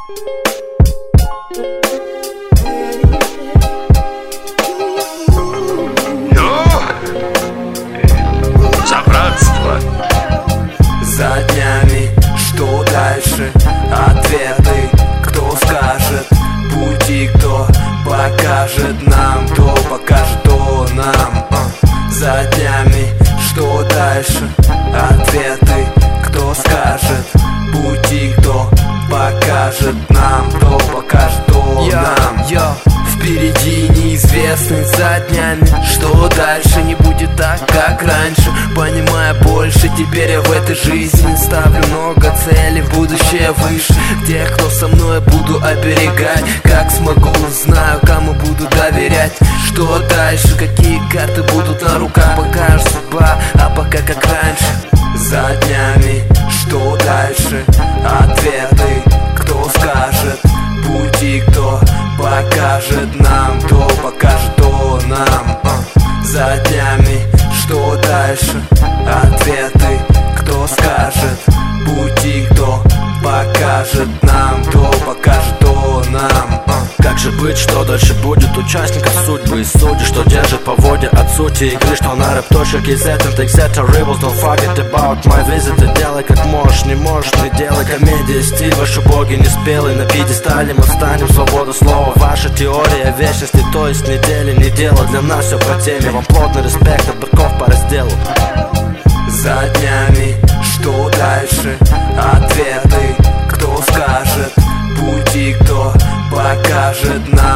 За братство. За днями, что дальше? Ответы, кто скажет? Пути, кто покажет нам? Кто покажет, то нам. За днями, что дальше? Ответы, кто скажет? Пути, кто покажет нам? Кто покажет, то нам. Впереди неизвестность за днями. Что дальше? Не будет так, как раньше. Понимая больше, теперь я в этой жизни ставлю много целей, в будущее выше. Тех, кто со мной, буду оберегать. Как смогу, знаю, кому буду доверять. Что дальше? Какие карты будут на руках? Покажет судьба, а пока как раньше. За днями, что дальше? Ответы, кто скажет? Пути, кто покажет нам? Кто покажет, то нам. За днями, что дальше? Ответы, кто скажет? Пути, кто покажет нам? Кто покажет, то нам. Как же быть, что дальше будет? Участников судьбы и судьи, что держит поводья от сути игры, что на рэп.kz and etc. Rebels, don't forget about my visit. Ты делай как можешь, не делай. Комедия, стиль, ваши боги не спелый. На пьедестале мы встанем, свобода слова. Ваша теория вечности, то есть недели, не дело. Для нас все по теме, вам плотный респект от быков по разделу. За днями, что дальше? Ответы, кто скажет? Пути, кто покажет нам?